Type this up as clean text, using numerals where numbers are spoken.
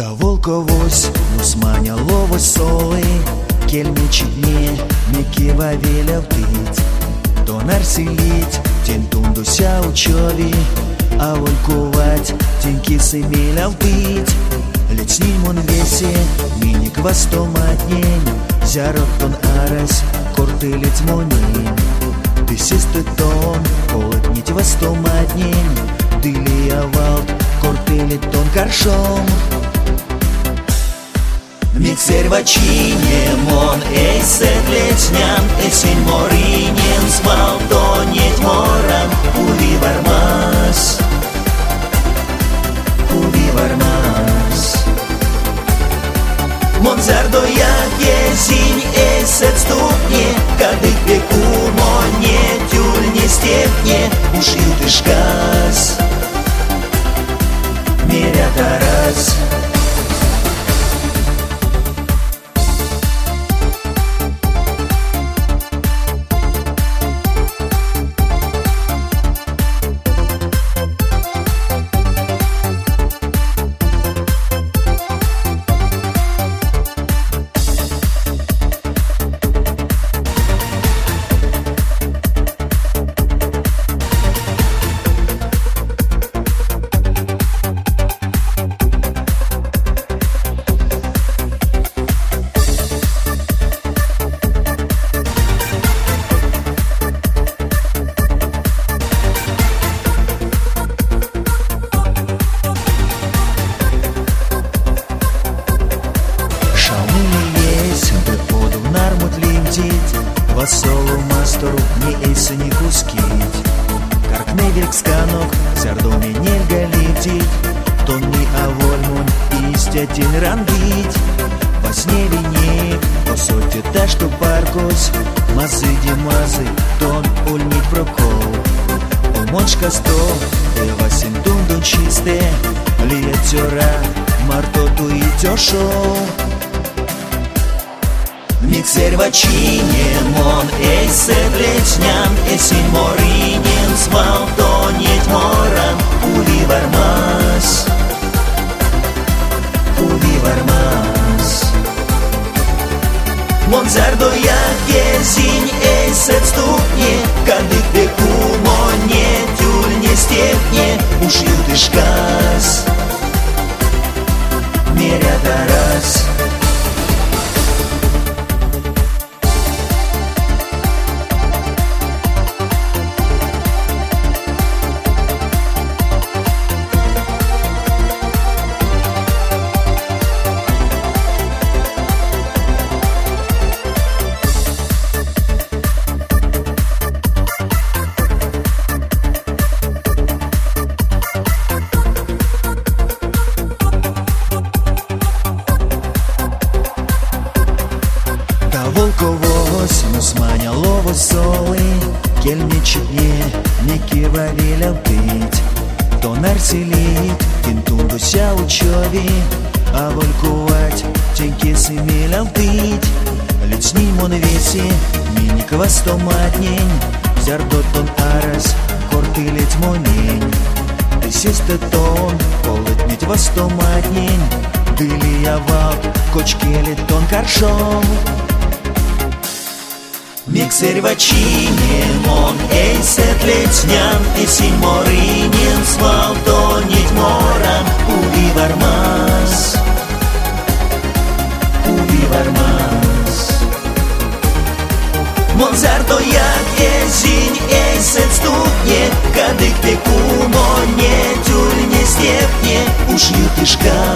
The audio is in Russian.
Та волковось нусманяловось соли, кельмичидне мекива велявтыть, донар селить, тень тундуся учови, а волковать теньки семелявтыть. Лечнин мон весе, миник вастоматнень, зярок тон арась, кортылить монень. Ты систы тон, колотнить вастоматнень, ты лиявалт, кортылить тон каршом. Миксер вачине мон эйсет лечнян, эсень моринен смал тонеть моран, уви вармас, уви вармас. Мон зардояк езинь эйсет ступне, кадык пеку моне тюль не степне, уж ютышкас, меря тарас. Васолу мастору не эйса не кускить, каркневик сканок, зардоме нельга летить, тонни авольмун истятин рангить. Во сне вине, по соте та что паркос, мазы демазы, тон ульнить прокол. Умоншка сто, эвасин тунду чисте, лиетера, мартоту и тешо. Миксер вачине мон эйсет лечнян, эсень моринен смал тонеть моран, уви вармас, уви вармас. Мон зардояк езинь эйсет ступне, кадык пеку моне тюль не степне, уж ютышкас, меря тарас. Волковось нусманяловось солы, кельмичидне мекива велявтыть, тонар селить, тинтундуся учови, а волковать теньки семелявтыть. Лечнин мон весе, миник вастоматнень, зярдот тон арас, кортылить монень. Ты систы тон, колотнить вастоматнень, дылиявал, кочкелит тон каршом. Миксер вачине мон эйсет лечнян, эсень моринен смал тонеть моран, уви вармас, уви вармас. Мон зардояк езинь эйсет ступне, кадык пеку моне тюль не степне, уж ютышка.